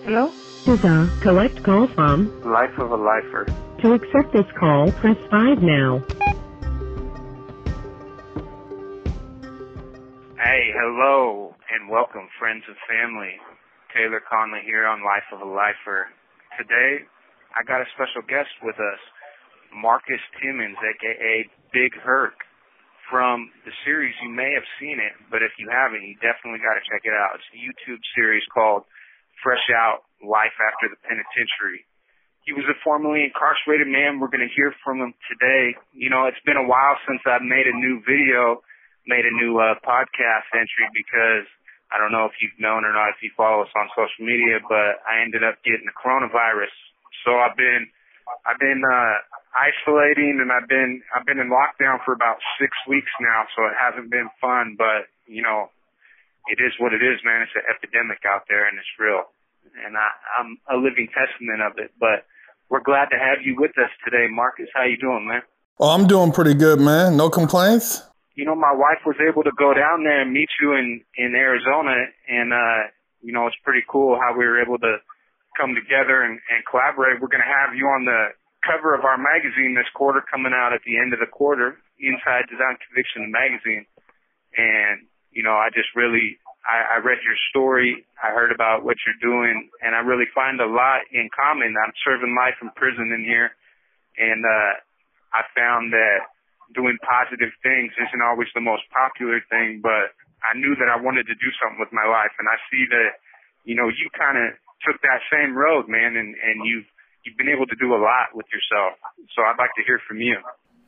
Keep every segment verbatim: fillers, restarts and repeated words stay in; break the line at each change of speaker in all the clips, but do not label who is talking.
Hello?
This is a collect call from
Life of a Lifer.
To accept this call, press five now.
Hey, hello, and welcome, friends and family. Taylor Conley here on Life of a Lifer. Today, I got a special guest with us, Marcus Timmons, a k a. Big Herc, from the series. You may have seen it, but if you haven't, you definitely got to check it out. It's a YouTube series called Fresh Out, Life After the Penitentiary. He was a formerly incarcerated man. We're going to hear from him today. You know, it's been a while since I've made a new video, made a new uh, podcast entry, because I don't know if you've known or not, if you follow us on social media, but I ended up getting the coronavirus. So I've been, I've been uh, isolating, and I've been, I've been in lockdown for about six weeks now. So it hasn't been fun, but you know, it is what it is, man. It's an epidemic out there, and it's real. And I, I'm a living testament of it. But we're glad to have you with us today, Marcus. How you doing, man?
Oh, I'm doing pretty good, man. No complaints.
You know, my wife was able to go down there and meet you in, in Arizona, and, uh, you know, it's pretty cool how we were able to come together and, and collaborate. We're going to have you on the cover of our magazine this quarter, coming out at the end of the quarter, Inside Design Conviction, the magazine. And, you know, I just really, I, I read your story. I heard about what you're doing, and I really find a lot in common. I'm serving life in prison in here, and uh, I found that doing positive things isn't always the most popular thing, but I knew that I wanted to do something with my life, and I see that, you know, you kind of took that same road, man, and, and you've, you've been able to do a lot with yourself. So I'd like to hear from you.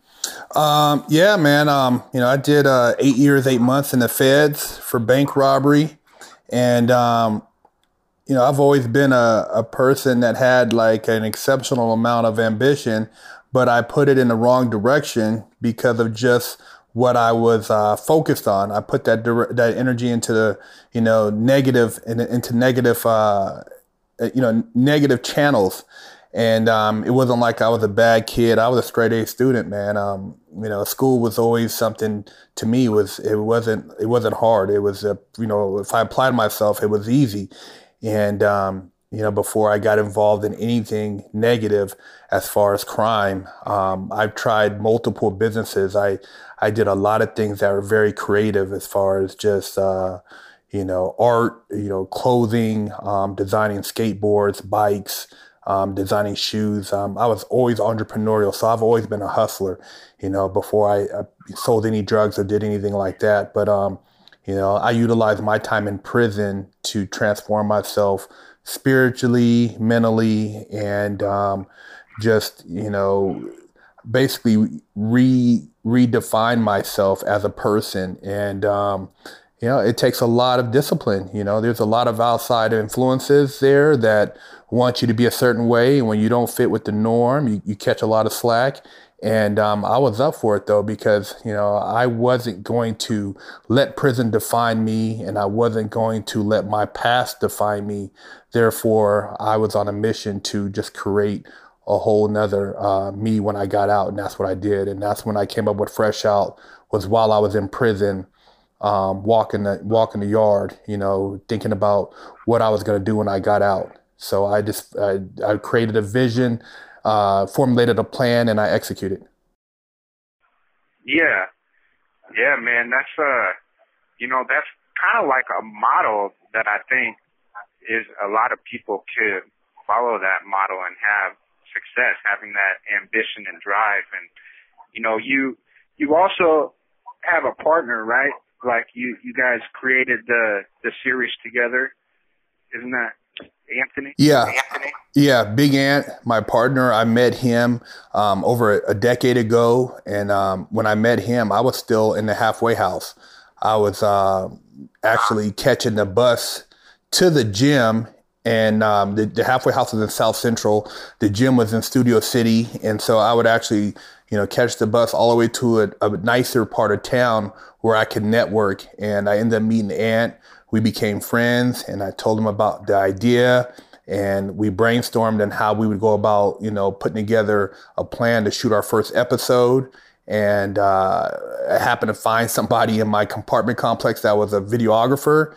Um, yeah, man. Um, you know, I did uh, eight years, eight months in the feds for bank robbery. And, um, you know, I've always been a, a person that had like an exceptional amount of ambition, but I put it in the wrong direction because of just what I was uh, focused on. I put that dire- that energy into the, you know, negative and into negative, uh, you know, negative channels. And um, it wasn't like I was a bad kid. I was a straight A student, man. Um, you know, school was always something to me. It was it wasn't it wasn't hard. It was a, you know, if I applied myself, it was easy. And um, you know, before I got involved in anything negative as far as crime, um, I've tried multiple businesses. I I did a lot of things that were very creative as far as just uh, you know, art, you know, clothing, um, designing skateboards, bikes. Um, designing shoes. Um, I was always entrepreneurial, so I've always been a hustler, you know, before I, I sold any drugs or did anything like that. But, um, you know, I utilized my time in prison to transform myself spiritually, mentally, and um, just, you know, basically re redefine myself as a person. And, um, you know, it takes a lot of discipline. You know, there's a lot of outside influences there that want you to be a certain way. And when you don't fit with the norm, you, you catch a lot of slack. And um, I was up for it, though, because, you know, I wasn't going to let prison define me, and I wasn't going to let my past define me. Therefore, I was on a mission to just create a whole nother uh, me when I got out. And that's what I did. And that's when I came up with Fresh Out, was while I was in prison. Um, walking the walking the yard, you know, thinking about what I was going to do when I got out. So I just I, I created a vision, uh, formulated a plan, and I executed.
Yeah, yeah, man. That's uh, you know, that's kind of like a model that I think is a lot of people could follow that model and have success, having that ambition and drive. And you know, you you also have a partner, right? Like you, you guys created the the series together, isn't that Anthony?
Yeah,
Anthony.
Yeah, Big Ant, my partner. I met him um, over a decade ago, and um, when I met him, I was still in the halfway house. I was uh, actually catching the bus to the gym, and um, the, the halfway house was in South Central. The gym was in Studio City, and so I would actually, you know, catch the bus all the way to a, a nicer part of town where I could network. And I ended up meeting Ant. We became friends, and I told him about the idea, and we brainstormed on how we would go about, you know, putting together a plan to shoot our first episode. And uh, I happened to find somebody in my compartment complex that was a videographer.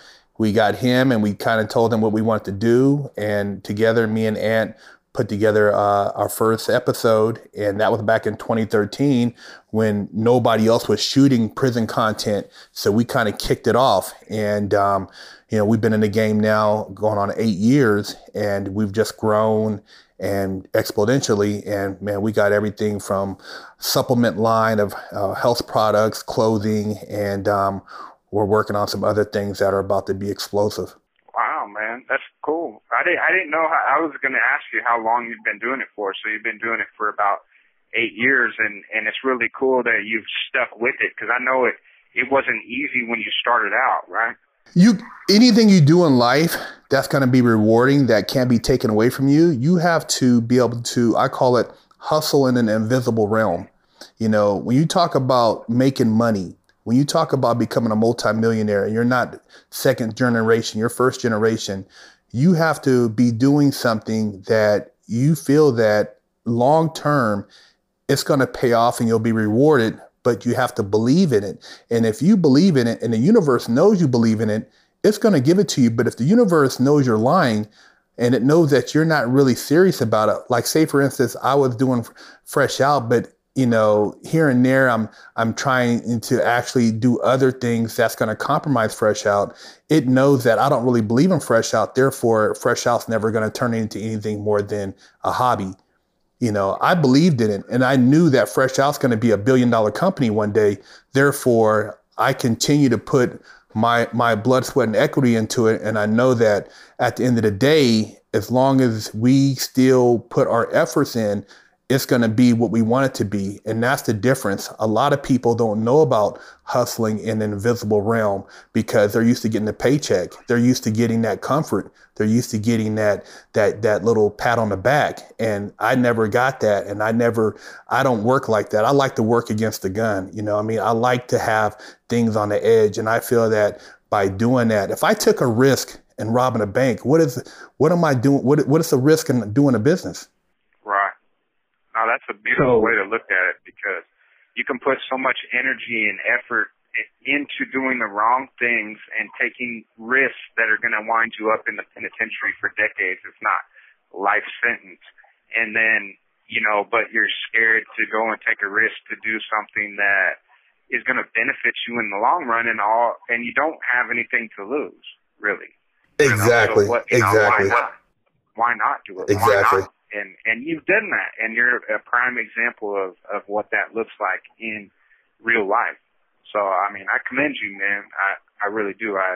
we got him and we kind of told him what we wanted to do. And together, me and Ant put together uh, our first episode. And that was back in twenty thirteen when nobody else was shooting prison content. So we kind of kicked it off. And, um, you know, we've been in the game now going on eight years and we've just grown and exponentially. And man, we got everything from supplement line of uh, health products, clothing, and um, we're working on some other things that are about to be explosive.
Wow, man, that's cool. I didn't, I didn't know how, I was going to ask you how long you've been doing it for. So you've been doing it for about eight years and, and it's really cool that you've stuck with it because I know it, it wasn't easy when you started out, right?
You anything you do in life that's going to be rewarding that can't be taken away from you, you have to be able to, I call it hustle in an invisible realm. You know, when you talk about making money, when you talk about becoming a multimillionaire, and you're not second generation, you're first generation, you have to be doing something that you feel that long term it's going to pay off and you'll be rewarded. But you have to believe in it. And if you believe in it and the universe knows you believe in it, it's going to give it to you. But if the universe knows you're lying and it knows that you're not really serious about it, like say, for instance, I was doing Fresh Out, but you know, here and there, I'm I'm trying to actually do other things that's going to compromise Fresh Out. It knows that I don't really believe in Fresh Out. Therefore, Fresh Out's never going to turn into anything more than a hobby. You know, I believed in it and I knew that Fresh Out's going to be a billion dollar company one day. Therefore, I continue to put my my blood, sweat and equity into it. And I know that at the end of the day, as long as we still put our efforts in, it's going to be what we want it to be. And that's the difference. A lot of people don't know about hustling in an invisible realm because they're used to getting a paycheck. They're used to getting that comfort. They're used to getting that that that little pat on the back. And I never got that. And I never, I don't work like that. I like to work against the gun. You know, I mean, I like to have things on the edge. And I feel that by doing that, if I took a risk in robbing a bank, what is, what am I doing? What What is the risk in doing a business?
Right. Now, that's a beautiful
So,
way to look at it because you can put so much energy and effort into doing the wrong things and taking risks that are going to wind you up in the penitentiary for decades, if not life sentence. And then, you know, but you're scared to go and take a risk to do something that is going to benefit you in the long run and all, and you don't have anything to lose, really.
Exactly.
You know, so what, you
exactly.
Know, why, not, why not do it?
Exactly.
Why not? And and you've done that, and you're a prime example of, of what that looks like in real life. So, I mean, I commend you, man. I, I really do. I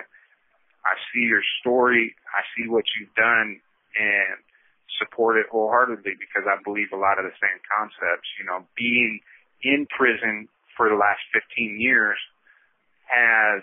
I see your story. I see what you've done and support it wholeheartedly because I believe a lot of the same concepts. You know, being in prison for the last fifteen years has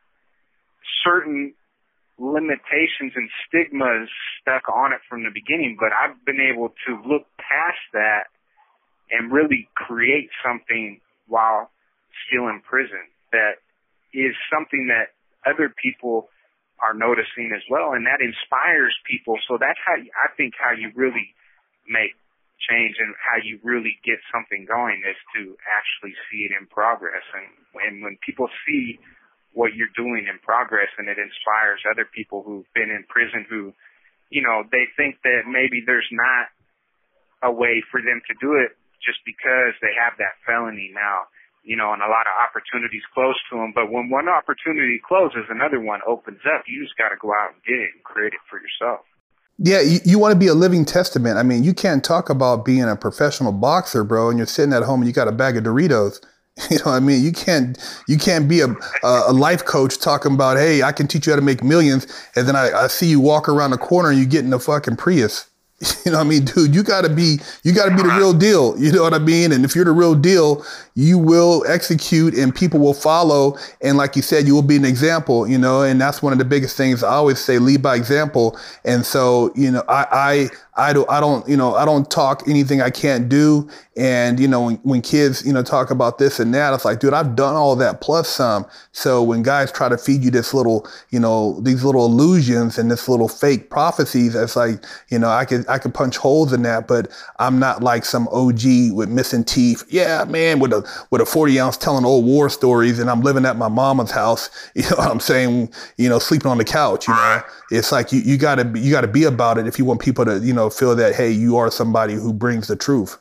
certain limitations and stigmas stuck on it from the beginning, but I've been able to look past that and really create something while still in prison that is something that other people are noticing as well, and that inspires people. So that's how you, I think how you really make change and how you really get something going is to actually see it in progress. And, and when people see what you're doing in progress and it inspires other people who've been in prison who, you know, they think that maybe there's not a way for them to do it just because they have that felony now, you know, and a lot of opportunities close to them. But when one opportunity closes, another one opens up. You just got to go out and get it and create it for yourself.
Yeah, you, you want to be a living testament. I mean, you can't talk about being a professional boxer, bro, and you're sitting at home and you got a bag of Doritos. You know what I mean? You can't you can't be a, a life coach talking about, hey, I can teach you how to make millions. And then I, I see you walk around the corner and you get in a fucking Prius. You know what I mean, dude, you gotta be, you gotta be the real deal. You know what I mean? And if you're the real deal, you will execute and people will follow. And like you said, you will be an example, you know, and that's one of the biggest things I always say, lead by example. And so, you know, I, I, I don't, I don't, you know, I don't talk anything I can't do. And, you know, when, when kids, you know, talk about this and that, it's like, dude, I've done all that plus some. So when guys try to feed you this little, you know, these little illusions and this little fake prophecies, it's like, you know, I could, I could punch holes in that, but I'm not like some O G with missing teeth. Yeah, man, with a with a forty ounce telling old war stories, and I'm living at my mama's house. You know what I'm saying? You know, sleeping on the couch. You know, it's like you, you gotta be, you gotta be about it if you want people to, you know, feel that, hey, you are somebody who brings the truth.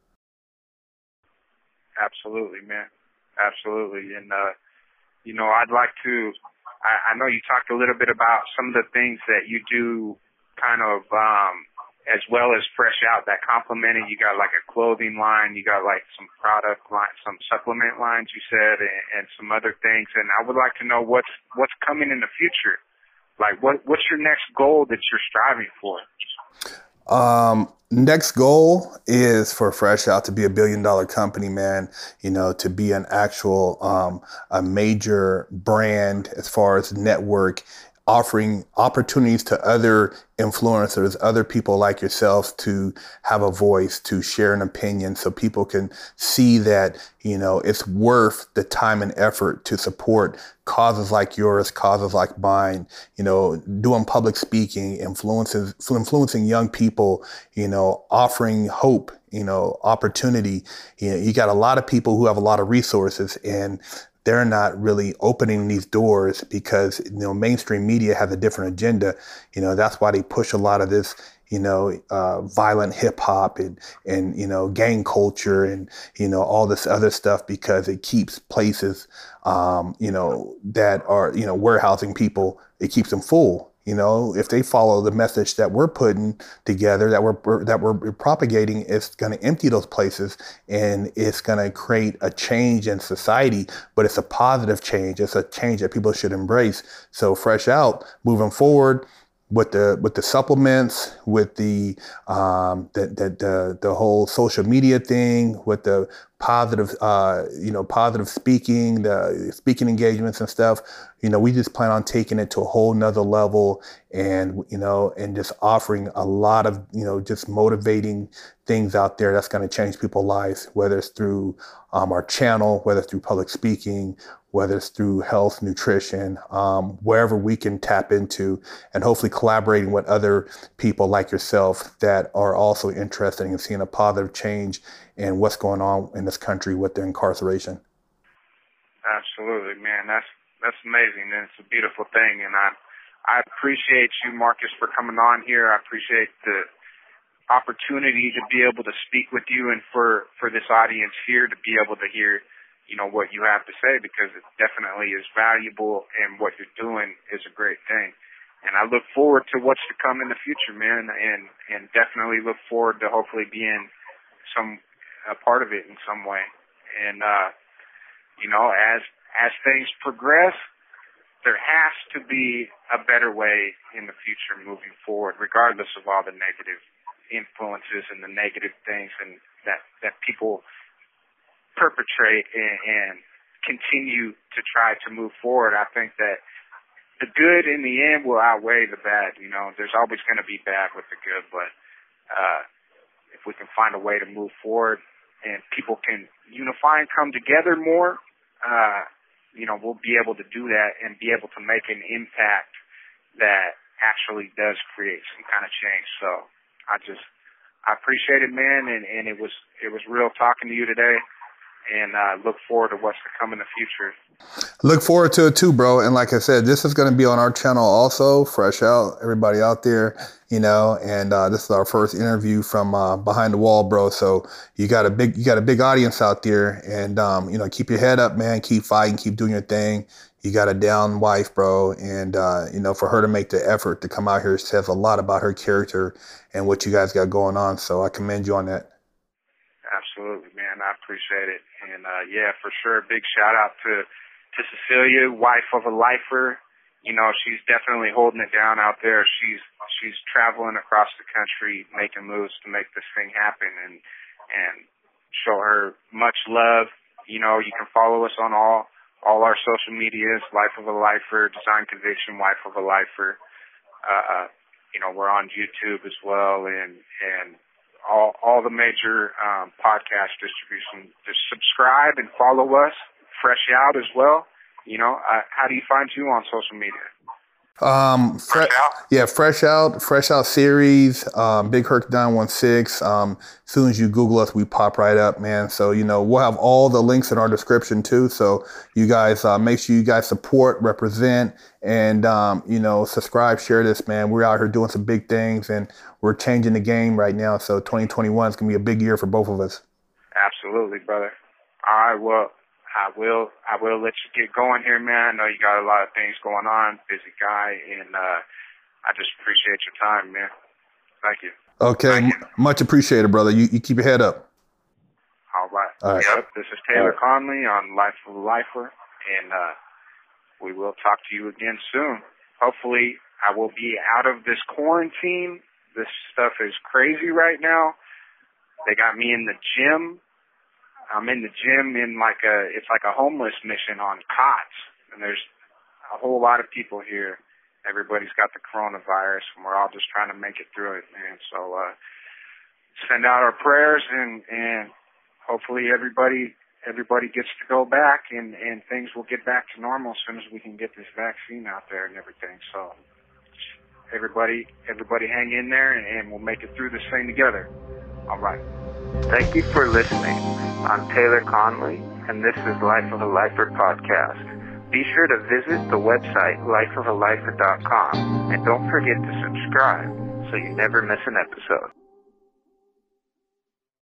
Absolutely, man. Absolutely. And, uh, you know, I'd like to, I, I know you talked a little bit about some of the things that you do kind of, um, as well as Fresh Out that complemented. You got like a clothing line, you got like some product line, some supplement lines you said, and, and some other things. And I would like to know what's, what's coming in the future. Like what, what's your next goal that you're striving for?
Um, next goal is for Fresh Out to be a billion dollar company, man, you know, to be an actual, um, a major brand as far as network, offering opportunities to other influencers, other people like yourself to have a voice, to share an opinion so people can see that, you know, it's worth the time and effort to support causes like yours, causes like mine, you know, doing public speaking, influences, influencing young people, you know, offering hope, you know, opportunity. You know, you got a lot of people who have a lot of resources, and they're not really opening these doors because, you know, mainstream media has a different agenda. You know, that's why they push a lot of this, you know, uh, violent hip hop and, and, you know, gang culture and, you know, all this other stuff, because it keeps places, um, you know, that are, you know, warehousing people, it keeps them full. You know, if they follow the message that we're putting together, that we're that we're propagating, it's going to empty those places, and it's going to create a change in society. But it's a positive change. It's a change that people should embrace. So Fresh Out, moving forward with the with the supplements, with the um, the, the the the whole social media thing, with the positive, uh, you know, positive speaking, the speaking engagements and stuff. You know, we just plan on taking it to a whole nother level, and, you know, and just offering a lot of, you know, just motivating things out there that's going to change people's lives, whether it's through um, our channel, whether it's through public speaking, whether it's through health, nutrition, um, wherever we can tap into, and hopefully collaborating with other people like yourself that are also interested in seeing a positive change in what's going on in this country with the incarceration.
Absolutely, man. That's that's amazing, and it's a beautiful thing. And I I appreciate you, Marcus, for coming on here. I appreciate the opportunity to be able to speak with you, and for, for this audience here to be able to hear, you know, what you have to say, because it definitely is valuable, and what you're doing is a great thing. And I look forward to what's to come in the future, man, and, and definitely look forward to hopefully being some a part of it in some way. And, uh, you know, as as things progress, there has to be a better way in the future moving forward, regardless of all the negative influences and the negative things and that, that people perpetrate and, and continue to try to move forward. I think that the good in the end will outweigh the bad. You know, there's always going to be bad with the good, but uh, if we can find a way to move forward and people can unify and come together more, uh, you know, we'll be able to do that and be able to make an impact that actually does create some kind of change. So I just, I appreciate it, man, and, and it was, it was real talking to you today, and I uh, look forward to what's to come in the future.
Look forward to it too, bro. And like I said, this is going to be on our channel also, Fresh Out, everybody out there, you know, and uh, this is our first interview from uh, behind the wall, bro. So you got a big, you got a big audience out there, and, um, you know, keep your head up, man, keep fighting, keep doing your thing. You got a down wife, bro. And, uh, you know, for her to make the effort to come out here says a lot about her character and what you guys got going on. So I commend you on that.
Absolutely, man. I appreciate it. And, uh, yeah, for sure. Big shout out to, to Cecilia, wife of a lifer. You know, she's definitely holding it down out there. She's, she's traveling across the country, making moves to make this thing happen, and, and show her much love. You know, you can follow us on all, all our social medias, Life of a Lifer, Design Conviction, Wife of a Lifer. Uh, you know, we're on YouTube as well, and, and, all all the major um, podcast distribution. Just subscribe and follow us, Fresh Out as well. You know, uh, how do you find you on social media?
Um, fre-
Fresh Out?
Yeah, Fresh Out, Fresh Out series, um, Big Herc nine one six. Um, as soon as you Google us, we pop right up, man. So, you know, we'll have all the links in our description too. So you guys, uh, make sure you guys support, represent, and, um, you know, subscribe, share this, man. We're out here doing some big things and we're changing the game right now. So twenty twenty-one is going to be a big year for both of us.
Absolutely, brother. All right, well, I will I will let you get going here, man. I know you got a lot of things going on, busy guy, and uh, I just appreciate your time, man. Thank you.
Okay,
Thank you.
m- much appreciated, brother. You, you keep your head up.
All right.
All right.
Yep, this is Taylor Conley on Life of a Lifer, and uh, we will talk to you again soon. Hopefully, I will be out of this quarantine. This stuff is crazy right now. They got me in the gym. I'm in the gym in like a, it's like a homeless mission on cots. And there's a whole lot of people here. Everybody's got the coronavirus and we're all just trying to make it through it, man. So, uh, send out our prayers and, and hopefully everybody, everybody gets to go back and, and things will get back to normal as soon as we can get this vaccine out there and everything. So everybody, everybody hang in there and, and we'll make it through this thing together. All right. Thank you for listening. I'm Taylor Conley, and this is Life of a Lifer podcast. Be sure to visit the website life of a lifer dot com, and don't forget to subscribe so you never miss an episode.